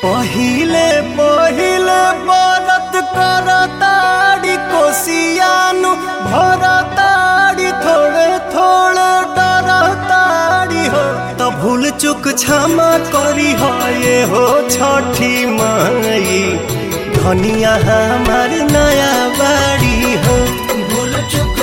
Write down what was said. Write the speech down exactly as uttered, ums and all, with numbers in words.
पहिले पहिले बरत करताड़ी कोसियानु भरताड़ी थोड़े थोड़े डरताड़ी हो तो भूल चुक क्षमा करी हो ये हो छठी माई धनिया हमार नया बाड़ी हो। भूल चुक